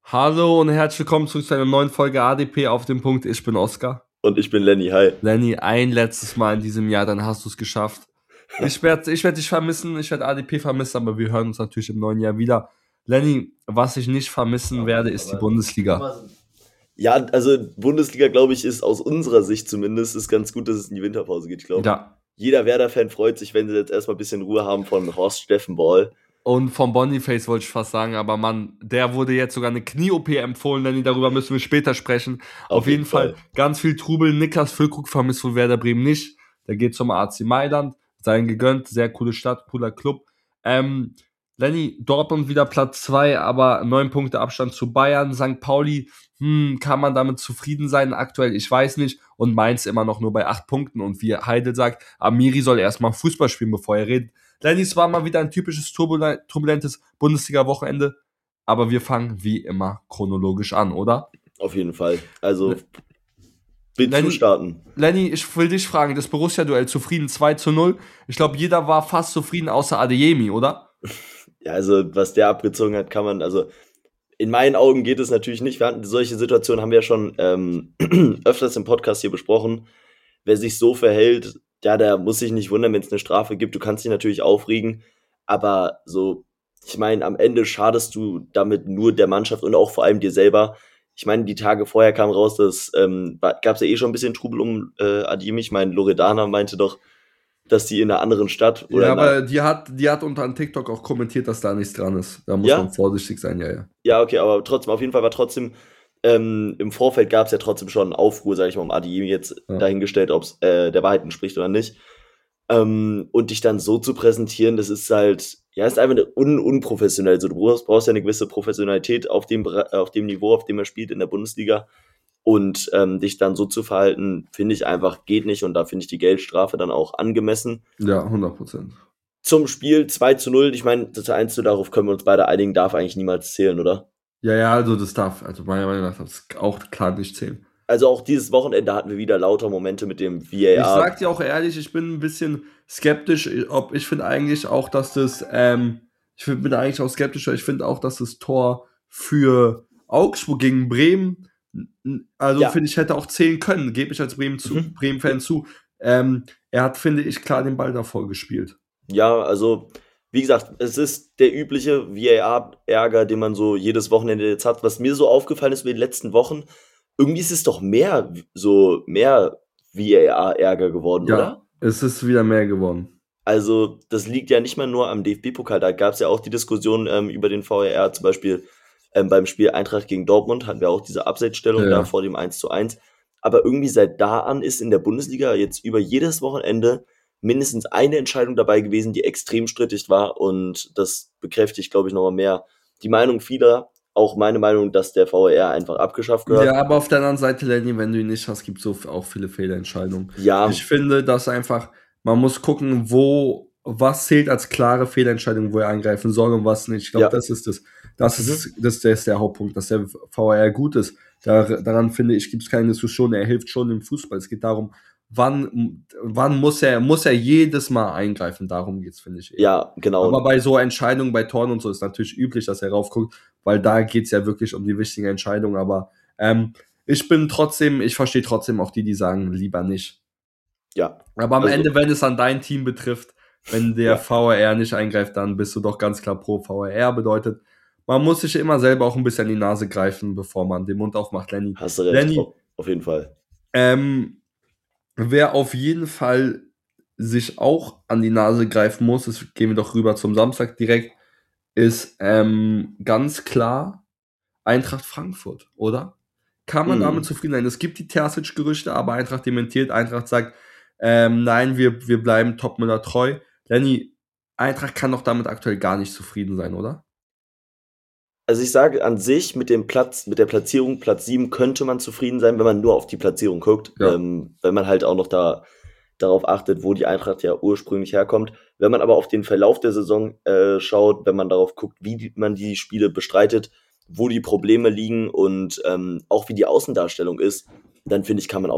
Hallo und herzlich willkommen zu einer neuen Folge ADP auf dem Punkt. Ich bin Oskar. Und ich bin Lenny, hi. Lenny, ein letztes Mal in diesem Jahr, dann hast du es geschafft. Ich werd dich vermissen, ich werde ADP vermissen, aber wir hören uns natürlich im neuen Jahr wieder. Lenny, was ich nicht vermissen werde, ist die Bundesliga. Ja, also Bundesliga, glaube ich, ist aus unserer Sicht zumindest ist ganz gut, dass es in die Winterpause geht. Ich glaube, Ja. jeder Werder-Fan freut sich, wenn sie jetzt erstmal ein bisschen Ruhe haben von Horst Steffen Ball. Und vom Boniface wollte ich fast sagen, aber Mann, der wurde jetzt sogar eine Knie-OP empfohlen, Lenny, darüber müssen wir später sprechen. Auf jeden Fall ganz viel Trubel. Niklas Füllkrug vermisst wohl Werder Bremen nicht. Der geht zum AC Mailand, sein gegönnt, sehr coole Stadt, cooler Club. Lenny, Dortmund wieder Platz 2, aber 9 Punkte Abstand zu Bayern. St. Pauli, kann man damit zufrieden sein aktuell? Ich weiß nicht. Und Mainz immer noch nur bei 8 Punkten. Und wie Heidel sagt, Amiri soll erstmal Fußball spielen, bevor er redet. Lenny, es war mal wieder ein typisches turbulentes Bundesliga-Wochenende. Aber wir fangen wie immer chronologisch an, oder? Auf jeden Fall. Also, bitte zu starten. Lenny, ich will dich fragen, das Borussia-Duell zufrieden 2-0. Ich glaube, jeder war fast zufrieden, außer Adeyemi, oder? Ja, also, was der abgezogen hat, kann man, also, in meinen Augen geht es natürlich nicht. Wir hatten solche Situationen, haben wir ja schon öfters im Podcast hier besprochen. Wer sich so verhält, ja, der muss sich nicht wundern, wenn es eine Strafe gibt. Du kannst dich natürlich aufregen, aber so, ich meine, am Ende schadest du damit nur der Mannschaft und auch vor allem dir selber. Ich meine, die Tage vorher kam raus, dass gab es ja eh schon ein bisschen Trubel um Adeyemi. Ich meine, Loredana meinte doch, dass die in einer anderen Stadt oder ja, aber die hat unter TikTok auch kommentiert, dass da nichts dran ist. Da muss man vorsichtig sein, ja. Ja, okay, aber trotzdem, auf jeden Fall war trotzdem, im Vorfeld gab es ja trotzdem schon einen Aufruhr, sag ich mal, um Adeyemi jetzt dahingestellt, ob es der Wahrheit entspricht oder nicht. Und dich dann so zu präsentieren, das ist halt, ja, ist einfach unprofessionell. Also du brauchst ja eine gewisse Professionalität auf dem Niveau, auf dem er spielt in der Bundesliga. Und dich dann so zu verhalten, finde ich einfach, geht nicht. Und da finde ich die Geldstrafe dann auch angemessen. Ja, 100%. Zum Spiel 2-0, ich meine, das 1-0, darauf können wir uns beide einigen, darf eigentlich niemals zählen, oder? Ja, also das darf, also meiner Meinung nach, das auch klar nicht zählen. Also auch dieses Wochenende hatten wir wieder lauter Momente mit dem VAR. Ich sag dir auch ehrlich, ich bin ein bisschen skeptisch, ich finde eigentlich auch, dass das, bin eigentlich auch skeptisch, weil ich finde auch, dass das Tor für Augsburg gegen Bremen, also finde ich, hätte auch zählen können, gebe ich als Bremen-Fan zu. Er hat, finde ich, klar den Ball davor gespielt. Ja, also, wie gesagt, es ist der übliche VAR-Ärger, den man so jedes Wochenende jetzt hat. Was mir so aufgefallen ist über die letzten Wochen, irgendwie ist es doch mehr VAR-Ärger geworden, Ja, oder? Es ist wieder mehr geworden. Also, das liegt ja nicht mal nur am DFB-Pokal. Da gab es ja auch die Diskussion über den VAR, zum Beispiel beim Spiel Eintracht gegen Dortmund hatten wir auch diese Abseitsstellung da vor dem 1:1. Aber irgendwie seit da an ist in der Bundesliga jetzt über jedes Wochenende mindestens eine Entscheidung dabei gewesen, die extrem strittig war. Und das bekräftigt, glaube ich, nochmal mehr die Meinung vieler. Auch meine Meinung, dass der VAR einfach abgeschafft gehört. Ja, aber auf der anderen Seite, Lenny, wenn du ihn nicht hast, gibt es auch viele Fehlentscheidungen. Ja. Ich finde, dass einfach, man muss gucken, was zählt als klare Fehlentscheidung, wo er eingreifen soll und was nicht. Ich glaube, das ist das. Das ist der Hauptpunkt, dass der VAR gut ist. Daran finde ich, gibt es keine Diskussion. Er hilft schon im Fußball. Es geht darum, wann muss er jedes Mal eingreifen. Darum geht's, finde ich. Ja, genau. Aber bei so Entscheidungen, bei Toren und so ist natürlich üblich, dass er raufguckt, weil da geht's ja wirklich um die wichtigen Entscheidungen. Aber ich verstehe trotzdem auch die sagen, lieber nicht. Ja. Aber am Ende, wenn es an dein Team betrifft, wenn der VAR nicht eingreift, dann bist du doch ganz klar pro VAR. Bedeutet, man muss sich immer selber auch ein bisschen an die Nase greifen, bevor man den Mund aufmacht, Lenny. Hast du recht, Lenny, auf jeden Fall. Wer auf jeden Fall sich auch an die Nase greifen muss, das gehen wir doch rüber zum Samstag direkt, ist ganz klar Eintracht Frankfurt, oder? Kann man damit zufrieden sein? Es gibt die Terzic-Gerüchte, aber Eintracht dementiert. Eintracht sagt, nein, wir bleiben Topmüller treu. Lenny, Eintracht kann doch damit aktuell gar nicht zufrieden sein, oder? Also ich sage an sich, mit der Platzierung, Platz 7, könnte man zufrieden sein, wenn man nur auf die Platzierung guckt. Ja. Wenn man halt auch noch darauf achtet, wo die Eintracht ja ursprünglich herkommt. Wenn man aber auf den Verlauf der Saison schaut, wenn man darauf guckt, wie man die Spiele bestreitet, wo die Probleme liegen und auch wie die Außendarstellung ist, dann finde ich, kann man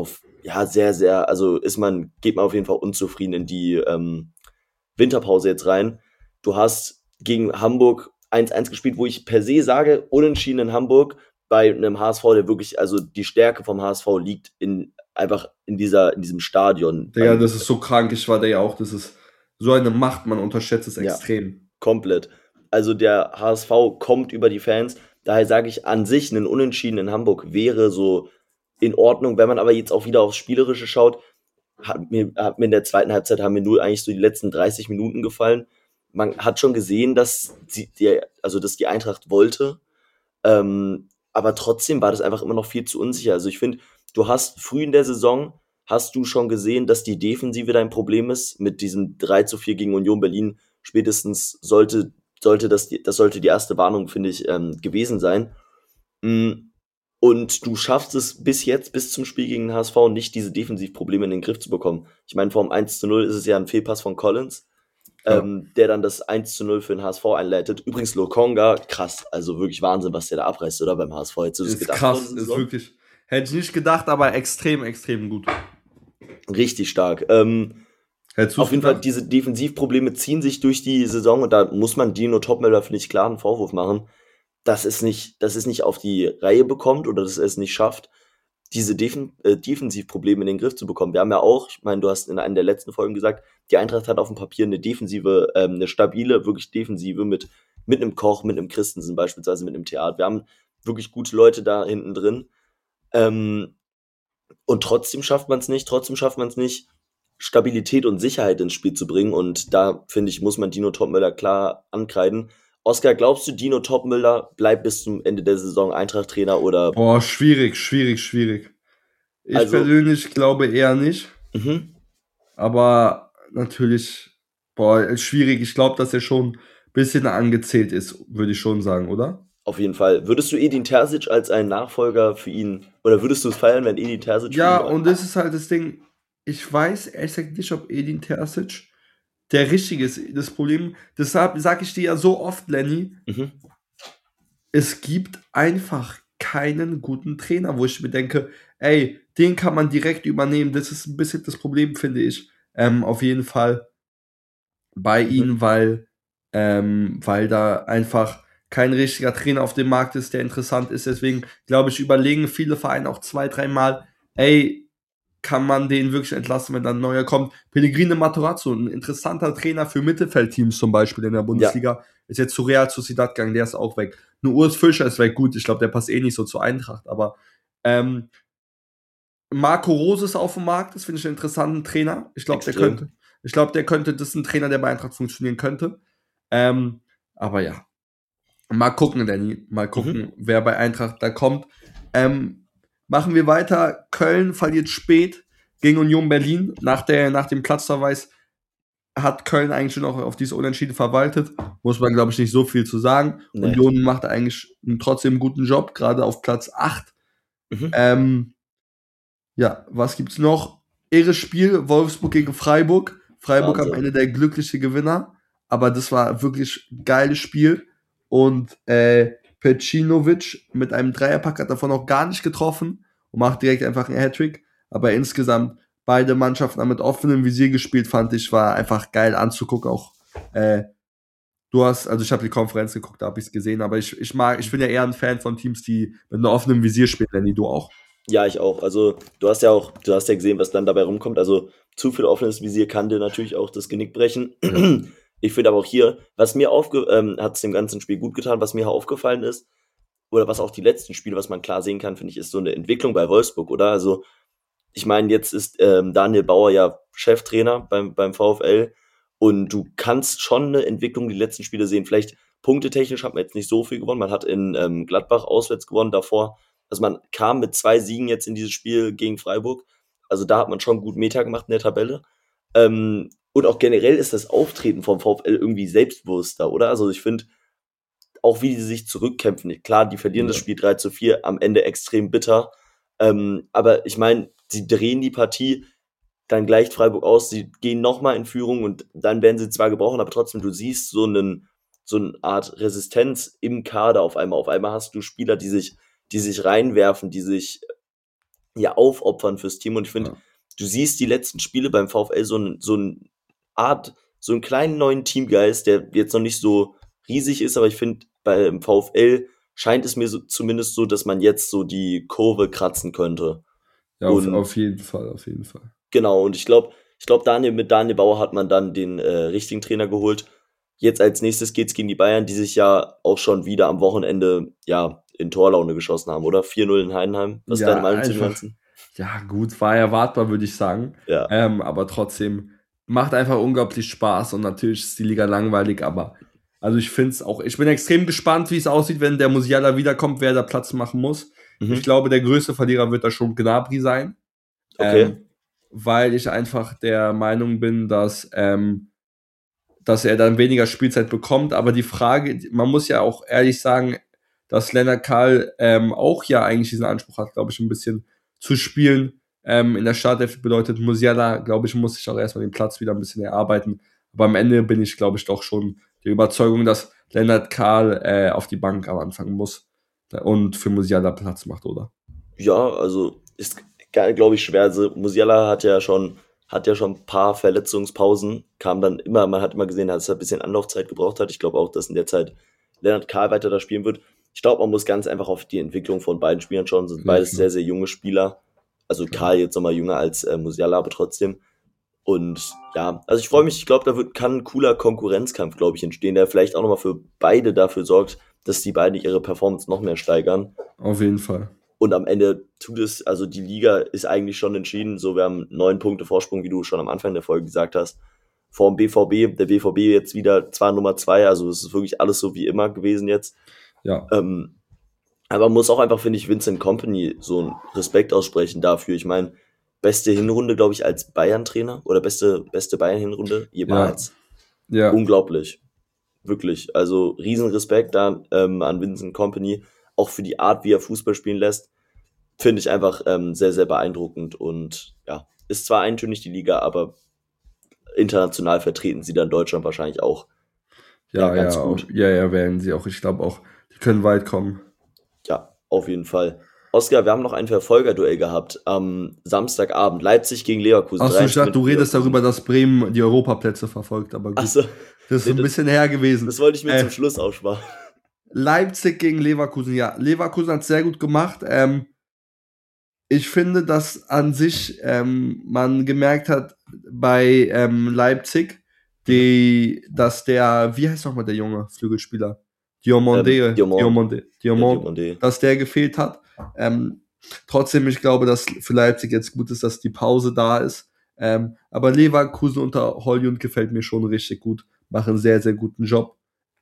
geht man auf jeden Fall unzufrieden in die Winterpause jetzt rein. Du hast gegen Hamburg 1-1 gespielt, wo ich per se sage, unentschieden in Hamburg bei einem HSV, der wirklich, also die Stärke vom HSV liegt einfach in diesem Stadion. Digga, das ist so krank, ich war da ja auch, das ist so eine Macht, man unterschätzt es Ja. extrem. Komplett. Also der HSV kommt über die Fans. Daher sage ich an sich, ein Unentschieden in Hamburg wäre so in Ordnung. Wenn man aber jetzt auch wieder aufs Spielerische schaut, hat mir in der zweiten Halbzeit haben mir nur eigentlich so die letzten 30 Minuten gefallen. Man hat schon gesehen, dass die Eintracht wollte. Aber trotzdem war das einfach immer noch viel zu unsicher. Also ich finde, du hast früh in der Saison hast du schon gesehen, dass die Defensive dein Problem ist. Mit diesem 3-4 gegen Union Berlin spätestens sollte das sollte die erste Warnung, finde ich, gewesen sein. Und du schaffst es bis jetzt, bis zum Spiel gegen den HSV, nicht diese Defensivprobleme in den Griff zu bekommen. Ich meine, vor dem 1-0 ist es ja ein Fehlpass von Collins, der dann das 1-0 für den HSV einleitet. Übrigens Lokonga, krass, also wirklich Wahnsinn, was der da abreißt, oder beim HSV. Hättest du das Ist gedacht? krass, ist wirklich, hätte ich nicht gedacht, aber extrem, extrem gut. Richtig stark. Hättest Auf du's jeden Fall, gedacht? diese Defensivprobleme ziehen sich durch die Saison und da muss man Dino Topmöller, finde ich, klar einen Vorwurf machen, dass es nicht auf die Reihe bekommt oder dass er es nicht schafft, diese Defensivprobleme in den Griff zu bekommen. Wir haben ja auch, ich meine, du hast in einer der letzten Folgen gesagt, die Eintracht hat auf dem Papier eine Defensive, eine stabile, wirklich Defensive mit einem Koch, mit einem Christensen beispielsweise, mit einem Theat. Wir haben wirklich gute Leute da hinten drin. Und trotzdem schafft man es nicht, Stabilität und Sicherheit ins Spiel zu bringen. Und da, finde ich, muss man Dino Topmöller klar ankreiden. Oskar, glaubst du, Dino Topmöller bleibt bis zum Ende der Saison Eintracht-Trainer oder? Boah, schwierig. Ich Also, persönlich glaube eher nicht, mhm, aber natürlich, boah, schwierig. Ich glaube, dass er schon ein bisschen angezählt ist, würde ich schon sagen, oder? auf jeden Fall. Würdest du Edin Terzic als einen Nachfolger für ihn, oder würdest du es feiern, wenn Edin Terzic für Ja, ihn und das ist halt das Ding. Ich weiß ehrlich gesagt nicht, ob Edin Terzic der Richtige ist. Das Problem, deshalb sage ich dir ja so oft, Lenny, Mhm. es gibt einfach keinen guten Trainer, wo ich mir denke, ey, den kann man direkt übernehmen. Das ist ein bisschen das Problem, finde ich. Auf jeden Fall bei ihm, weil da einfach kein richtiger Trainer auf dem Markt ist, der interessant ist. Deswegen, glaube ich, überlegen viele Vereine auch 2, 3 Mal, ey, kann man den wirklich entlassen, wenn dann ein neuer kommt. Pellegrino Matarazzo, ein interessanter Trainer für Mittelfeldteams zum Beispiel in der Bundesliga, ist jetzt zu Real Sociedad gegangen, der ist auch weg. Nur Urs Fischer ist weg, gut, ich glaube, der passt eh nicht so zur Eintracht, aber Marco Rose ist auf dem Markt, das finde ich einen interessanten Trainer. Ich glaube, Extrem. der könnte, das ist ein Trainer, der bei Eintracht funktionieren könnte. Aber ja, mal gucken, Danny, mal gucken, wer bei Eintracht da kommt. Machen wir weiter. Köln verliert spät gegen Union Berlin. Nach dem Platzverweis hat Köln eigentlich schon noch auf dieses Unentschieden verwaltet. Muss man, glaube ich, nicht so viel zu sagen. Nee. Union macht eigentlich trotzdem einen guten Job, gerade auf Platz 8. Ja, was gibt's noch? Irres Spiel, Wolfsburg gegen Freiburg. Freiburg am Wahnsinn. Ende der glückliche Gewinner. Aber das war wirklich ein geiles Spiel. Und Pecinovic mit einem Dreierpack hat davon auch gar nicht getroffen und macht direkt einfach einen Hattrick. Aber insgesamt beide Mannschaften haben mit offenem Visier gespielt, fand ich, war einfach geil anzugucken. Auch also ich habe die Konferenz geguckt, da habe ich es gesehen, aber ich bin ja eher ein Fan von Teams, die mit einem offenen Visier spielen, Lenny, du auch. Ja, ich auch. Also, du hast ja gesehen, was dann dabei rumkommt. Also, zu viel offenes Visier kann dir natürlich auch das Genick brechen. Ich finde aber auch hier, was mir hat es dem ganzen Spiel gut getan, was mir aufgefallen ist, oder was auch die letzten Spiele, was man klar sehen kann, finde ich, ist so eine Entwicklung bei Wolfsburg, oder? Also, ich meine, jetzt ist Daniel Bauer ja Cheftrainer beim VfL und du kannst schon eine Entwicklung die letzten Spiele sehen. Vielleicht punktetechnisch hat man jetzt nicht so viel gewonnen. Man hat in Gladbach auswärts gewonnen davor. Also man kam mit 2 Siegen jetzt in dieses Spiel gegen Freiburg. Also da hat man schon gut Meter gemacht in der Tabelle. Und auch generell ist das Auftreten vom VfL irgendwie selbstbewusster, oder? Also ich finde, auch wie die sich zurückkämpfen. Klar, die verlieren das Spiel 3-4, am Ende extrem bitter. Aber ich meine, sie drehen die Partie, dann gleicht Freiburg aus, sie gehen nochmal in Führung und dann werden sie zwar gebrochen, aber trotzdem, du siehst so eine Art Resistenz im Kader auf einmal. Auf einmal hast du Spieler, die sich reinwerfen, die sich ja aufopfern fürs Team. Und ich finde, du siehst die letzten Spiele beim VfL so einen kleinen neuen Teamgeist, der jetzt noch nicht so riesig ist, aber ich finde, beim VfL scheint es mir so, zumindest so, dass man jetzt so die Kurve kratzen könnte. Ja, Und auf jeden Fall, auf jeden Fall. genau, und mit Daniel Bauer hat man dann den richtigen Trainer geholt. Jetzt als nächstes geht's gegen die Bayern, die sich ja auch schon wieder am Wochenende ja in Torlaune geschossen haben, oder? 4-0 in Heidenheim. Was ist deine Ja, Meinung zu dem einfach, Ganzen? ja, gut, war erwartbar, würde ich sagen. Ja, Aber trotzdem macht einfach unglaublich Spaß und natürlich ist die Liga langweilig, aber also ich finde es auch, ich bin extrem gespannt, wie es aussieht, wenn der Musiala wiederkommt, wer da Platz machen muss. Ich mhm. glaube, der größte Verlierer wird da schon Gnabry sein, Okay. weil ich einfach der Meinung bin, dass er dann weniger Spielzeit bekommt. Aber die Frage, man muss ja auch ehrlich sagen, dass Lennart Karl auch ja eigentlich diesen Anspruch hat, glaube ich, ein bisschen zu spielen. In der Startelf bedeutet Musiala, glaube ich, muss sich auch erstmal den Platz wieder ein bisschen erarbeiten. Aber am Ende bin ich, glaube ich, doch schon der Überzeugung, dass Lennart Karl auf die Bank am Anfang muss und für Musiala Platz macht, oder? Ja, also ist, glaube ich, schwer. Also Musiala hat ja schon ein paar Verletzungspausen, kam dann immer, man hat immer gesehen, dass er ein bisschen Anlaufzeit gebraucht hat. Ich glaube auch, dass in der Zeit Lennart Karl weiter da spielen wird. Ich glaube, man muss ganz einfach auf die Entwicklung von beiden Spielern schauen. Sind Ja, beides klar, sehr, sehr junge Spieler. Also klar. Karl jetzt nochmal jünger als Musiala, aber trotzdem. Und ja, also ich freue mich, ich glaube, kann ein cooler Konkurrenzkampf, glaube ich, entstehen, der vielleicht auch nochmal für beide dafür sorgt, dass die beiden ihre Performance noch mehr steigern. Auf jeden Fall. Und am Ende tut es, also die Liga ist eigentlich schon entschieden. So, wir haben 9 Punkte Vorsprung, wie du schon am Anfang der Folge gesagt hast, vor dem BVB. Der BVB jetzt wieder zwar Nummer 2, also es ist wirklich alles so wie immer gewesen jetzt. Ja, Ähm, aber man muss auch einfach, finde ich, Vincent Kompany so einen Respekt aussprechen dafür. Ich meine, beste Hinrunde, glaube ich, als Bayern-Trainer oder beste Bayern-Hinrunde ja, jemals. ja. Unglaublich. Wirklich. Also riesen Respekt da an Vincent Kompany, auch für die Art, wie er Fußball spielen lässt. Finde ich einfach sehr, sehr beeindruckend und ja, ist zwar eintönig die Liga, aber international vertreten sie dann Deutschland wahrscheinlich auch ja Ja, ganz ja, gut. ja, ja, werden sie auch. Ich glaube auch, die können weit kommen. Ja, auf jeden Fall. Oskar, wir haben noch ein Verfolgerduell gehabt am Samstagabend. Leipzig gegen Leverkusen, Achso, ich 3-1 dachte, Gewinn du für redest darüber, Leverkusen. dass Bremen die Europaplätze verfolgt, aber gut. Achso, Das ist so nee, ein bisschen her gewesen. das wollte ich mir zum Schluss aufsparen. Leipzig gegen Leverkusen, ja. Leverkusen hat es sehr gut gemacht. Ich finde, dass an sich man gemerkt hat bei Leipzig, Mhm. dass der, wie heißt nochmal der junge Flügelspieler? Diomande, Diomande, Diomande, ja, Diomande, Diomande. dass der gefehlt hat. Trotzdem, ich glaube, dass für Leipzig jetzt gut ist, dass die Pause da ist. Aber Leverkusen unter Højlund gefällt mir schon richtig gut, machen einen sehr, sehr guten Job.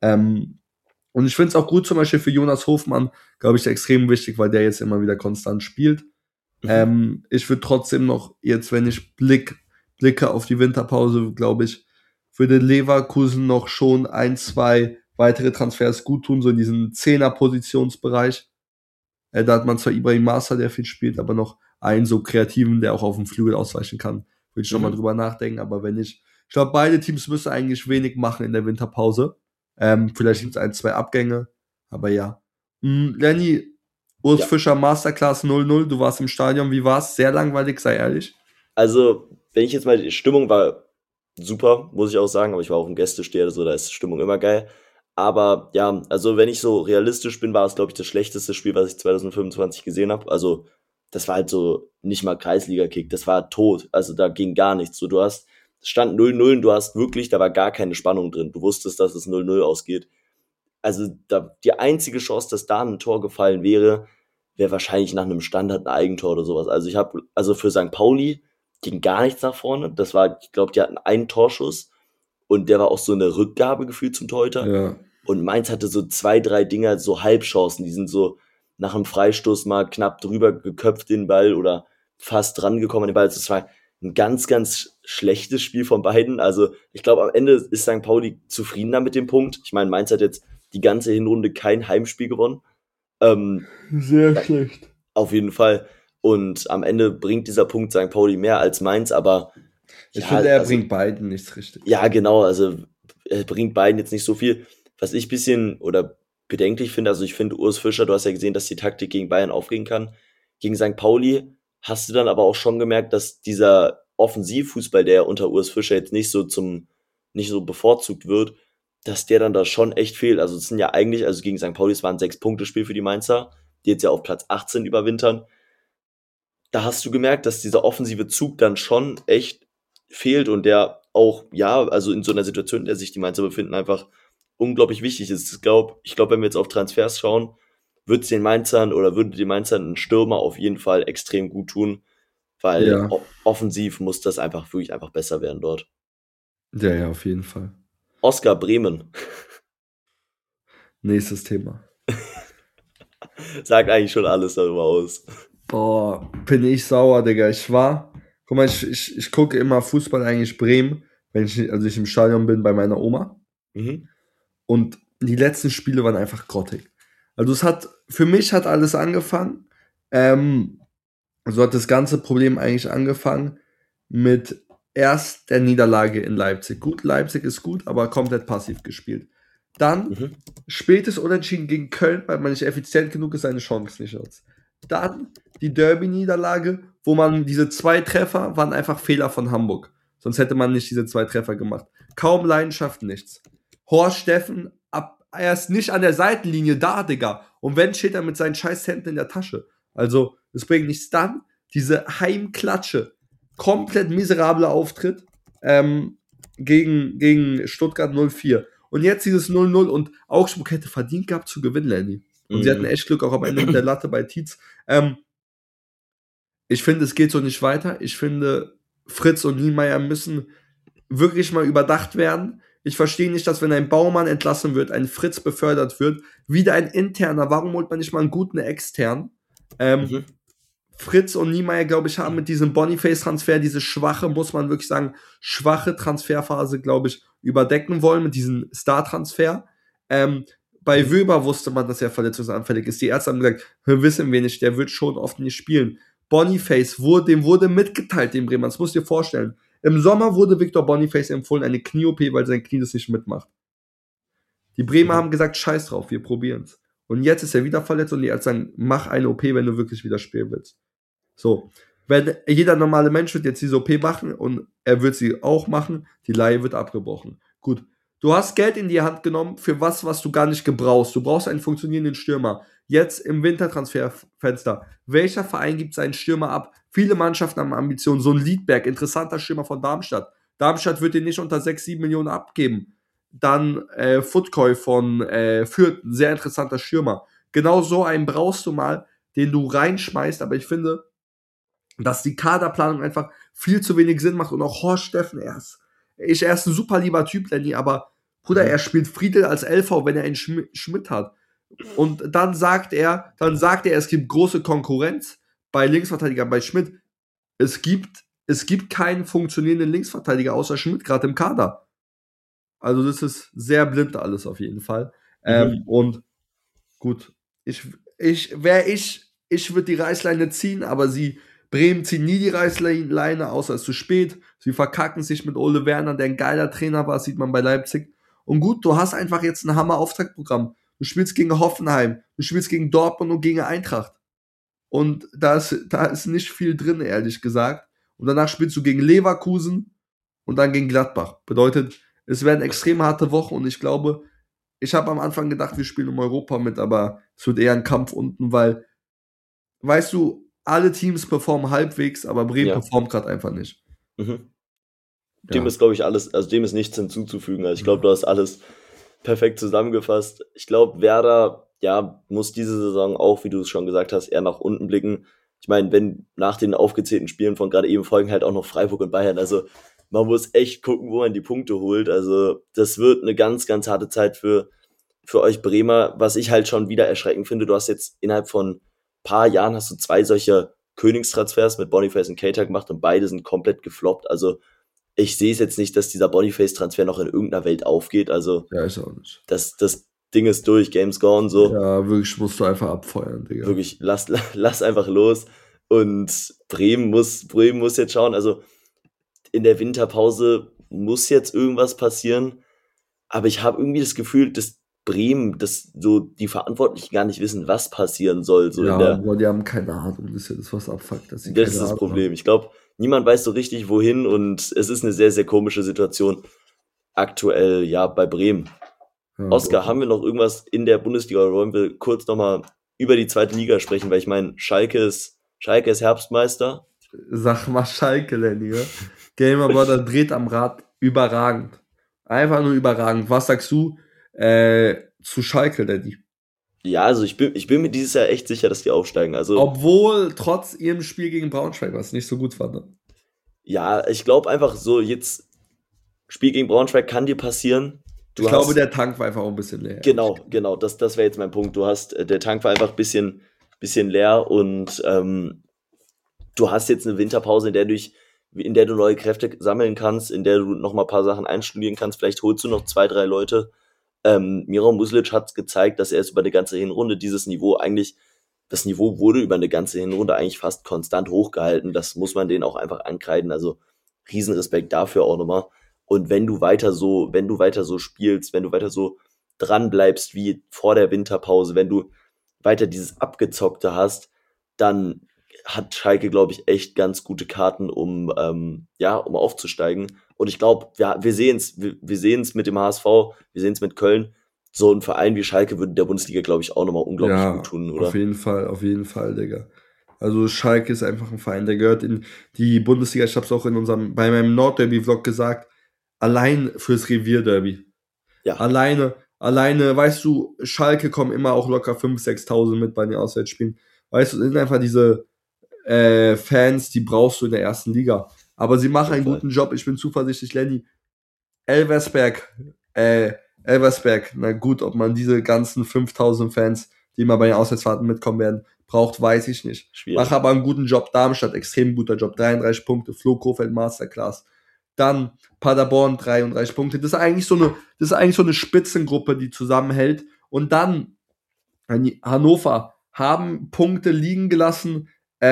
Und ich finde es auch gut, zum Beispiel für Jonas Hofmann, glaube ich, extrem wichtig, weil der jetzt immer wieder konstant spielt. Mhm. Ich würde trotzdem noch, jetzt wenn ich blicke auf die Winterpause, glaube ich, würde Leverkusen noch schon ein, zwei weitere Transfers gut tun, so in diesen Zehner-Positionsbereich. Da hat man zwar Ibrahim Massa, der viel spielt, aber noch einen so kreativen, der auch auf dem Flügel ausweichen kann. Würde ich nochmal Mhm. drüber nachdenken, aber wenn nicht, ich glaube, beide Teams müssen eigentlich wenig machen in der Winterpause. Vielleicht Mhm. gibt es ein, zwei Abgänge, aber ja. Lenny, Urs Ja, Fischer Masterclass 0-0, du warst im Stadion, wie war's? Sehr langweilig, sei ehrlich. also wenn ich jetzt mal, die Stimmung war super, muss ich auch sagen, aber ich war auch im Gästesteher, so, da ist Stimmung immer geil. Aber ja, also wenn ich so realistisch bin, war es, glaube ich, das schlechteste Spiel, was ich 2025 gesehen habe. Also das war halt so nicht mal Kreisliga-Kick, das war tot. Also da ging gar nichts. So, es stand 0-0 und du hast wirklich, da war gar keine Spannung drin. Du wusstest, dass es 0-0 ausgeht. Also da, die einzige Chance, dass da ein Tor gefallen wäre, wäre wahrscheinlich nach einem Standard ein Eigentor oder sowas. Also für St. Pauli ging gar nichts nach vorne. Das war, ich glaube, die hatten einen Torschuss und der war auch so eine Rückgabe gefühlt zum Torhüter. Ja, Und Mainz hatte so zwei, drei Dinger, so Halbchancen, die sind so nach einem Freistoß mal knapp drüber geköpft, den Ball, oder fast rangekommen an den Ball. Also es war ein ganz, ganz schlechtes Spiel von beiden. Also ich glaube, am Ende ist St. Pauli zufriedener mit dem Punkt. Ich meine, Mainz hat jetzt die ganze Hinrunde kein Heimspiel gewonnen. Ähm, sehr schlecht. auf jeden Fall. Und am Ende bringt dieser Punkt St. Pauli mehr als Mainz, aber Ich ja, finde, er also bringt beiden nichts richtig. ja, genau, also er bringt beiden jetzt nicht so viel. Was ich bisschen oder bedenklich finde, also ich finde Urs Fischer, du hast ja gesehen, dass die Taktik gegen Bayern aufgehen kann. Gegen St. Pauli hast du dann aber auch schon gemerkt, dass dieser Offensivfußball, der unter Urs Fischer jetzt nicht so bevorzugt wird, dass der dann da schon echt fehlt. Also es sind ja eigentlich, also gegen St. Pauli, es war ein 6-Punkte-Spiel für die Mainzer, die jetzt ja auf Platz 18 überwintern. Da hast du gemerkt, dass dieser offensive Zug dann schon echt fehlt und der auch, ja, also in so einer Situation, in der sich die Mainzer befinden, einfach unglaublich wichtig ist. Ich glaube, wenn wir jetzt auf Transfers schauen, würde den Mainzern einen Stürmer auf jeden Fall extrem gut tun, weil Ja, offensiv muss das wirklich einfach besser werden dort. ja, auf jeden Fall. Oscar Bremen Nächstes Thema. sagt eigentlich schon alles darüber aus. Boah, bin ich sauer, Digga. Guck mal, ich gucke immer Fußball eigentlich Bremen, als ich im Stadion bin bei meiner Oma. Mhm. Und die letzten Spiele waren einfach grottig. Also für mich hat alles angefangen. So hat das ganze Problem eigentlich angefangen mit erst der Niederlage in Leipzig. Gut, Leipzig ist gut, aber komplett passiv gespielt. Dann Mhm. spätes Unentschieden gegen Köln, weil man nicht effizient genug ist, seine Chance nicht nutzt. Dann die Derby-Niederlage, wo man diese 2 Treffer waren einfach Fehler von Hamburg. Sonst hätte man nicht diese 2 Treffer gemacht. Kaum Leidenschaft, nichts. Horst Steffen, er ist nicht an der Seitenlinie da, Digga. Und wenn, steht er mit seinen scheiß Händen in der Tasche. Also, es bringt nichts. Dann diese Heimklatsche. Komplett miserabler Auftritt gegen Stuttgart 04. Und jetzt dieses 0-0 und Augsburg hätte verdient gehabt zu gewinnen, Lenny. Und sie hatten echt Glück auch am Ende mit der Latte bei Tietz. Ich finde, es geht so nicht weiter. Ich finde, Fritz und Niemeyer müssen wirklich mal überdacht werden. Ich verstehe nicht, dass wenn ein Baumann entlassen wird, ein Fritz befördert wird, wieder ein interner. Warum holt man nicht mal einen guten externen? Fritz und Niemeyer, glaube ich, haben mit diesem Boniface-Transfer diese muss man wirklich sagen, schwache Transferphase, glaube ich, überdecken wollen mit diesem Star-Transfer. Bei Wöber wusste man, dass er verletzungsanfällig ist. Die Ärzte haben gesagt, wissen wir nicht, der wird schon oft nicht spielen. Boniface, dem wurde mitgeteilt, dem Bremen. Das musst du dir vorstellen. Im Sommer wurde Victor Boniface empfohlen, eine Knie-OP, weil sein Knie das nicht mitmacht. Die Bremer haben gesagt, scheiß drauf, wir probieren's. Und jetzt ist er wieder verletzt und die Ärzte sagen, mach eine OP, wenn du wirklich wieder spielen willst. So, wenn jeder normale Mensch wird jetzt diese OP machen und er wird sie auch machen, die Leihe wird abgebrochen. Gut, du hast Geld in die Hand genommen für was du gar nicht gebrauchst. Du brauchst einen funktionierenden Stürmer. Jetzt im Wintertransferfenster. Welcher Verein gibt seinen Stürmer ab? Viele Mannschaften haben Ambitionen. So ein Liedberg, interessanter Stürmer von Darmstadt. Darmstadt wird den nicht unter 6-7 Millionen abgeben. Dann Footkoi von Fürth, ein sehr interessanter Stürmer. Genau so einen brauchst du mal, den du reinschmeißt, aber ich finde, dass die Kaderplanung einfach viel zu wenig Sinn macht und auch Horst Steffen er ist ein super lieber Typ, Lenny, aber Bruder, er spielt Friedel als LV, wenn er einen Schmidt hat. Und dann sagt er, es gibt große Konkurrenz bei Linksverteidiger, bei Schmidt. Es gibt keinen funktionierenden Linksverteidiger außer Schmidt gerade im Kader. Also das ist sehr blind alles auf jeden Fall. Und gut, ich würde die Reißleine ziehen, aber Bremen zieht nie die Reißleine, außer es ist zu spät. Sie verkacken sich mit Ole Werner, der ein geiler Trainer war, sieht man bei Leipzig. Und gut, du hast einfach jetzt ein Hammer-Auftaktprogramm. Du spielst gegen Hoffenheim, du spielst gegen Dortmund und gegen Eintracht. Und da ist nicht viel drin, ehrlich gesagt. Und danach spielst du gegen Leverkusen und dann gegen Gladbach. Bedeutet, es werden extrem harte Wochen und ich glaube, ich habe am Anfang gedacht, wir spielen um Europa mit, aber es wird eher ein Kampf unten, weil, weißt du, alle Teams performen halbwegs, aber Bremen performt gerade einfach nicht. Dem ist, glaube ich, dem ist nichts hinzuzufügen. Also ich glaube, du hast alles perfekt zusammengefasst. Ich glaube, Werder, muss diese Saison auch, wie du es schon gesagt hast, eher nach unten blicken. Ich meine, wenn nach den aufgezählten Spielen von gerade eben folgen halt auch noch Freiburg und Bayern, also man muss echt gucken, wo man die Punkte holt. Also das wird eine ganz, ganz harte Zeit für euch Bremer, was ich halt schon wieder erschreckend finde. Du hast jetzt innerhalb von ein paar Jahren hast du 2 solcher Königstransfers mit Boniface und Keita gemacht und beide sind komplett gefloppt. Also ich sehe es jetzt nicht, dass dieser Boniface-Transfer noch in irgendeiner Welt aufgeht. Also ja, ist auch nicht. Das Ding ist durch, Game's gone, so. Ja, wirklich musst du einfach abfeuern, Digga. Wirklich, lass einfach los. Und Bremen muss jetzt schauen, also in der Winterpause muss jetzt irgendwas passieren. Aber ich habe irgendwie das Gefühl, dass Bremen, dass so die Verantwortlichen gar nicht wissen, was passieren soll. So aber die haben keine Ahnung, das ist ja das, was abfuckt. Das ist das Problem. Ich glaube, niemand weiß so richtig, wohin und es ist eine sehr, sehr komische Situation aktuell, bei Bremen. Ja, Oskar, haben wir noch irgendwas in der Bundesliga oder wollen wir kurz nochmal über die zweite Liga sprechen? Weil ich meine, Schalke ist Herbstmeister. sag mal Schalke, Lenny. Gamer Brother dreht am Rad überragend. Einfach nur überragend. Was sagst du zu Schalke, Lenny? Ja, also ich bin mir dieses Jahr echt sicher, dass die aufsteigen. Also Obwohl trotz ihrem Spiel gegen Braunschweig, was ich nicht so gut fand. ja, ich glaube einfach so, jetzt Spiel gegen Braunschweig kann dir passieren. Ich glaube, der Tank war einfach auch ein bisschen leer. Genau, das wäre jetzt mein Punkt. Der Tank war einfach ein bisschen leer und du hast jetzt eine Winterpause, in der du neue Kräfte sammeln kannst, in der du noch mal ein paar Sachen einstudieren kannst. Vielleicht holst du noch 2, 3 Leute. Miran Muslic hat gezeigt, dass er es über eine ganze Hinrunde das Niveau wurde über eine ganze Hinrunde eigentlich fast konstant hochgehalten. Das muss man denen auch einfach ankreiden. Also Riesenrespekt dafür auch nochmal. Und wenn du weiter so spielst, wenn du weiter so dran bleibst wie vor der Winterpause, wenn du weiter dieses Abgezockte hast, dann hat Schalke, glaube ich, echt ganz gute Karten, um aufzusteigen. Und ich glaube, wir sehen es mit dem HSV, wir sehen es mit Köln. So ein Verein wie Schalke würde der Bundesliga, glaube ich, auch nochmal unglaublich gut tun, oder? Auf jeden Fall, Digga. Also Schalke ist einfach ein Verein, der gehört in die Bundesliga. Ich habe es auch bei meinem Nordderby-Vlog gesagt, allein fürs Revierderby. Ja. Alleine, weißt du, Schalke kommen immer auch locker 5.000, 6.000 mit bei den Auswärtsspielen. Weißt du, das sind einfach diese Fans, die brauchst du in der ersten Liga. Aber sie machen einen guten Job. Ich bin zuversichtlich, Lenny. Elversberg, na gut, ob man diese ganzen 5.000 Fans, die immer bei den Auswärtsfahrten mitkommen werden, braucht, weiß ich nicht. Mach aber einen guten Job. Darmstadt, extrem guter Job. 33 Punkte. Flo Kofeld, Masterclass. Dann Paderborn, 33 Punkte. Das ist eigentlich so eine Spitzengruppe, die zusammenhält. Und dann Hannover haben Punkte liegen gelassen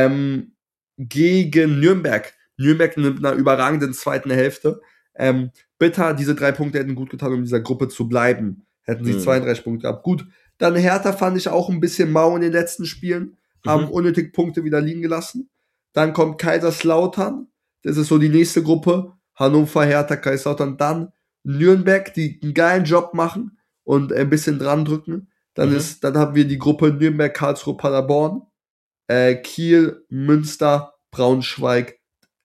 gegen Nürnberg. Nürnberg mit einer überragenden zweiten Hälfte. Bitter, diese 3 Punkte hätten gut getan, um in dieser Gruppe zu bleiben. Hätten sie 32 Punkte gehabt. Gut, dann Hertha fand ich auch ein bisschen mau in den letzten Spielen. Haben unnötig Punkte wieder liegen gelassen. Dann kommt Kaiserslautern. Das ist so die nächste Gruppe. Hannover, Hertha, Kaiserslautern. Dann Nürnberg, die einen geilen Job machen und ein bisschen dran drücken. Dann haben wir die Gruppe Nürnberg, Karlsruhe, Paderborn, Kiel, Münster, Braunschweig,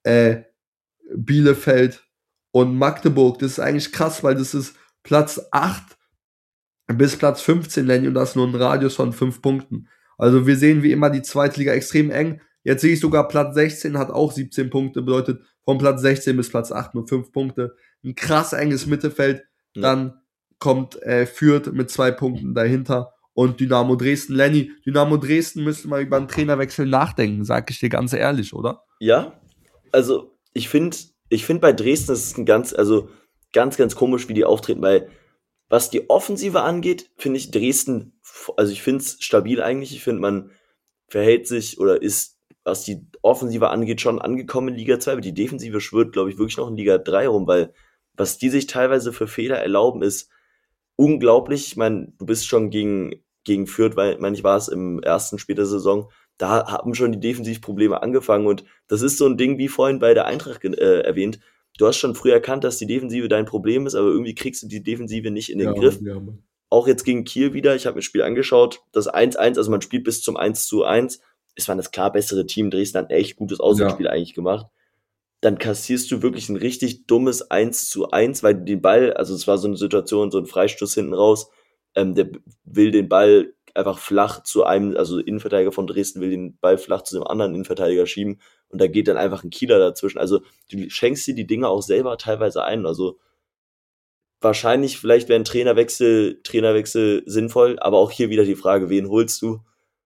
Bielefeld und Magdeburg. Das ist eigentlich krass, weil das ist Platz 8 bis Platz 15, Lenny, und das nur ein Radius von 5 Punkten. Also wir sehen wie immer die zweite Liga extrem eng. Jetzt sehe ich sogar Platz 16 hat auch 17 Punkte, bedeutet von Platz 16 bis Platz 8 nur 5 Punkte. Ein krass enges Mittelfeld. Ja. Dann kommt Fürth mit 2 Punkten dahinter und Dynamo Dresden. Lenny, Dynamo Dresden müsste mal über einen Trainerwechsel nachdenken, sag ich dir ganz ehrlich, oder? Ja, also ich finde bei Dresden ist es ganz komisch, wie die auftreten, weil was die Offensive angeht, finde ich Dresden, also ich finde es stabil eigentlich. Ich finde, man verhält sich oder ist, was die Offensive angeht, schon angekommen in Liga 2, aber die Defensive schwirrt, glaube ich, wirklich noch in Liga 3 rum, weil was die sich teilweise für Fehler erlauben, ist unglaublich. Ich meine, du bist schon gegen Fürth, weil ich war es im ersten Spiel der Saison, da haben schon die Defensivprobleme angefangen und das ist so ein Ding, wie vorhin bei der Eintracht erwähnt. Du hast schon früh erkannt, dass die Defensive dein Problem ist, aber irgendwie kriegst du die Defensive nicht in den Griff. Ja, auch jetzt gegen Kiel wieder, ich habe mir das Spiel angeschaut, das 1-1, also man spielt bis zum 1-1, es war das klar bessere Team, Dresden hat ein echt gutes Auswärtsspiel eigentlich gemacht. Dann kassierst du wirklich ein richtig dummes 1-1, weil den Ball, also es war so eine Situation, so ein Freistoß hinten raus, der will den Ball einfach flach zu einem, also Innenverteidiger von Dresden will den Ball flach zu dem anderen Innenverteidiger schieben und da geht dann einfach ein Kieler dazwischen. Also du schenkst dir die Dinge auch selber teilweise ein. Also wahrscheinlich, vielleicht wäre ein Trainerwechsel sinnvoll, aber auch hier wieder die Frage, wen holst du?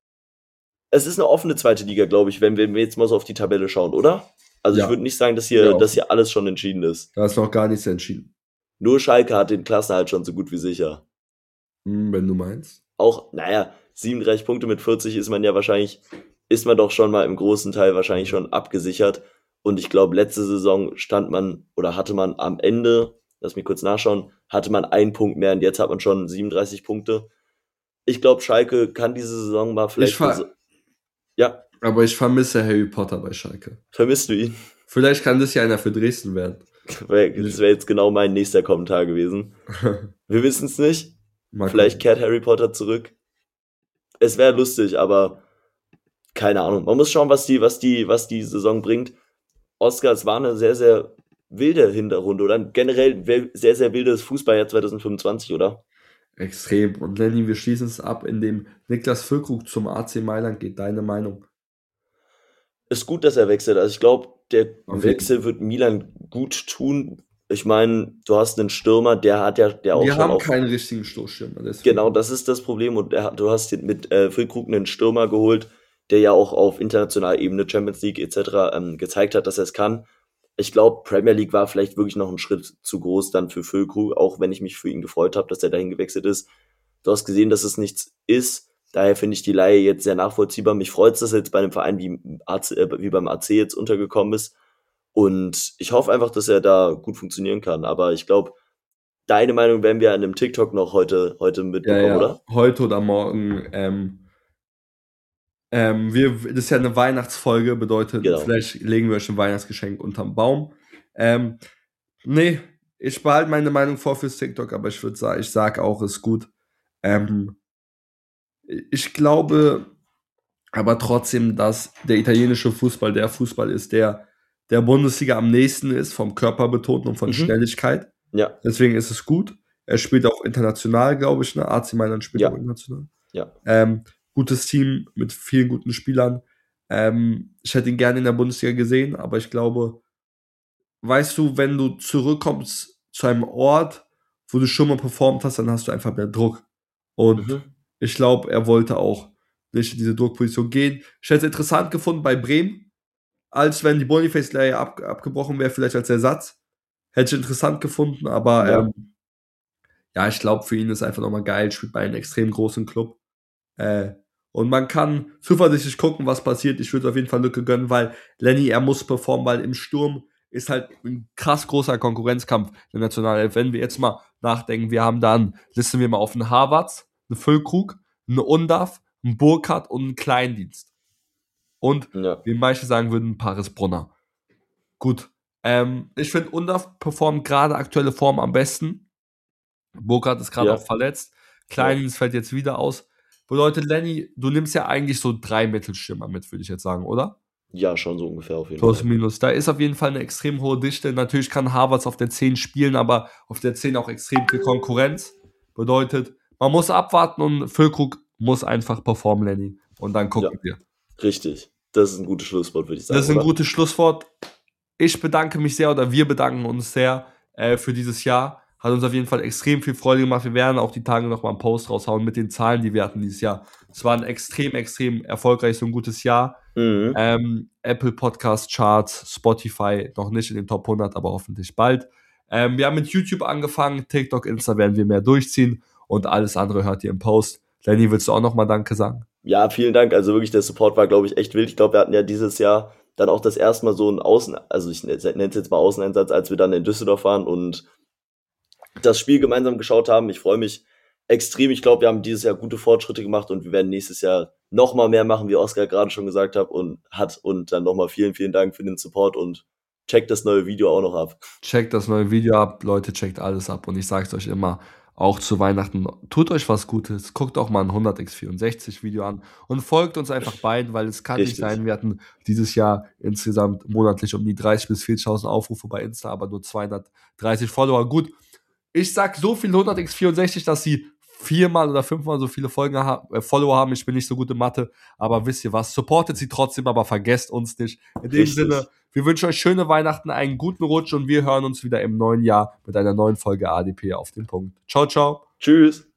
Es ist eine offene zweite Liga, glaube ich, wenn wir jetzt mal so auf die Tabelle schauen, oder? Also ich würde nicht sagen, dass hier alles schon entschieden ist. Da ist noch gar nichts entschieden. Nur Schalke hat den Klassenerhalt schon so gut wie sicher. Wenn du meinst. Auch, 37 Punkte mit 40 ist man doch schon mal im großen Teil wahrscheinlich schon abgesichert. Und ich glaube, letzte Saison hatte man am Ende, lass mich kurz nachschauen, hatte man 1 Punkt mehr und jetzt hat man schon 37 Punkte. Ich glaube, Schalke kann diese Saison mal vielleicht... Ja. Aber ich vermisse Harry Potter bei Schalke. Vermisst du ihn? Vielleicht kann das ja einer für Dresden werden. Das wäre jetzt genau mein nächster Kommentar gewesen. Wir wissen es nicht. Vielleicht kehrt Harry Potter zurück. Es wäre lustig, aber keine Ahnung. Man muss schauen, was die Saison bringt. Oscar, es war eine sehr, sehr wilde Hinterrunde oder generell sehr, sehr wildes Fußballjahr 2025, oder? Extrem. Und Lenny, wir schließen es ab, indem Niklas Füllkrug zum AC Mailand geht. Deine Meinung? Ist gut, dass er wechselt. Also ich glaube, der Auf jeden Wechsel wird Milan gut tun. Ich meine, du hast einen Stürmer, der auch Wir schon haben auf. keinen richtigen Stoßstürmer. Deswegen. Genau, das ist das Problem. Und du hast mit Füllkrug einen Stürmer geholt, der ja auch auf internationaler Ebene Champions League etc. Gezeigt hat, dass er es kann. Ich glaube, Premier League war vielleicht wirklich noch ein Schritt zu groß dann für Füllkrug, auch wenn ich mich für ihn gefreut habe, dass er dahin gewechselt ist. Du hast gesehen, dass es nichts ist. Daher finde ich die Leihe jetzt sehr nachvollziehbar. Mich freut es, dass er jetzt bei einem Verein wie beim AC jetzt untergekommen ist. Und ich hoffe einfach, dass er da gut funktionieren kann. Aber ich glaube, deine Meinung werden wir an einem TikTok noch heute mitbekommen, oder? Heute oder morgen. Das ist ja eine Weihnachtsfolge, bedeutet, Genau. vielleicht legen wir euch ein Weihnachtsgeschenk unterm Baum. Nee, ich behalte meine Meinung vor fürs TikTok, aber ich würde sagen, ich sage auch, ist gut. Ich glaube aber trotzdem, dass der italienische Fußball der Fußball ist, der Bundesliga am nächsten ist, vom Körperbetonen und von Schnelligkeit. Ja, Deswegen ist es gut. Er spielt auch international, glaube ich. Ne? AC Mailand spielt Ja. auch international. ja. Gutes Team mit vielen guten Spielern. Ich hätte ihn gerne in der Bundesliga gesehen, aber ich glaube, weißt du, wenn du zurückkommst zu einem Ort, wo du schon mal performt hast, dann hast du einfach mehr Druck. Und ich glaube, er wollte auch nicht in diese Druckposition gehen. Ich hätte es interessant gefunden bei Bremen, als wenn die Boniface-Leihe abgebrochen wäre, vielleicht als Ersatz. Hätte ich interessant gefunden, aber Ja. ja, ich glaube, für ihn ist einfach nochmal geil, spielt bei einem extrem großen Club. Und man kann zuversichtlich gucken, was passiert. Ich würde auf jeden Fall Lücke gönnen, weil Lenny, er muss performen, weil im Sturm ist halt ein krass großer Konkurrenzkampf der Nationalelf. Wenn wir jetzt mal nachdenken, wir haben dann, listen wir mal auf einen Havertz, einen Füllkrug, einen Undav, einen Burkhardt und einen Kleindienst. Und wie manche sagen würden, ein Paris Brunner. Gut. Ich finde, Undav performt gerade aktuelle Form am besten. Burkhardt ist gerade auch verletzt. Kleindienst fällt jetzt wieder aus. Bedeutet, Lenny, du nimmst ja eigentlich so 3 Mittelstürmer mit, würde ich jetzt sagen, oder? Ja, schon so ungefähr auf jeden Plus, Fall. minus. Da ist auf jeden Fall eine extrem hohe Dichte. Natürlich kann Havertz auf der 10 spielen, aber auf der 10 auch extrem viel Konkurrenz. Bedeutet, man muss abwarten und Füllkrug muss einfach performen, Lenny. Und dann gucken wir. Richtig. Das ist ein gutes Schlusswort, würde ich sagen. Das ist ein gutes Schlusswort. Ich bedanke mich sehr, oder wir bedanken uns sehr für dieses Jahr. Hat uns auf jeden Fall extrem viel Freude gemacht. Wir werden auch die Tage nochmal einen Post raushauen mit den Zahlen, die wir hatten dieses Jahr. Es war ein extrem, extrem erfolgreiches und gutes Jahr. Apple Podcast Charts, Spotify noch nicht in den Top 100, aber hoffentlich bald. Wir haben mit YouTube angefangen, TikTok, Insta werden wir mehr durchziehen und alles andere hört ihr im Post. Lenny, willst du auch nochmal Danke sagen? Ja, vielen Dank. Also wirklich, der Support war, glaube ich, echt wild. Ich glaube, wir hatten ja dieses Jahr dann auch das erste Mal so einen also ich nenne es jetzt mal Außeneinsatz, als wir dann in Düsseldorf waren und das Spiel gemeinsam geschaut haben. Ich freue mich extrem. Ich glaube, wir haben dieses Jahr gute Fortschritte gemacht und wir werden nächstes Jahr nochmal mehr machen, wie Oskar gerade schon gesagt hat. Und dann nochmal vielen, vielen Dank für den Support und checkt das neue Video auch noch ab. Checkt das neue Video ab, Leute, checkt alles ab. Und ich sage es euch immer, auch zu Weihnachten, tut euch was Gutes. Guckt auch mal ein 100x64 Video an und folgt uns einfach beiden, weil es kann nicht sein, wir hatten dieses Jahr insgesamt monatlich um die 30.000 bis 40.000 Aufrufe bei Insta, aber nur 230 Follower. Gut, ich sag so viel 100x64, dass sie 4-mal oder 5-mal so viele Follower haben. Ich bin nicht so gut in Mathe, aber wisst ihr was? Supportet sie trotzdem, aber vergesst uns nicht. In dem Sinne, wir wünschen euch schöne Weihnachten, einen guten Rutsch und wir hören uns wieder im neuen Jahr mit einer neuen Folge ADP auf den Punkt. Ciao, ciao. Tschüss.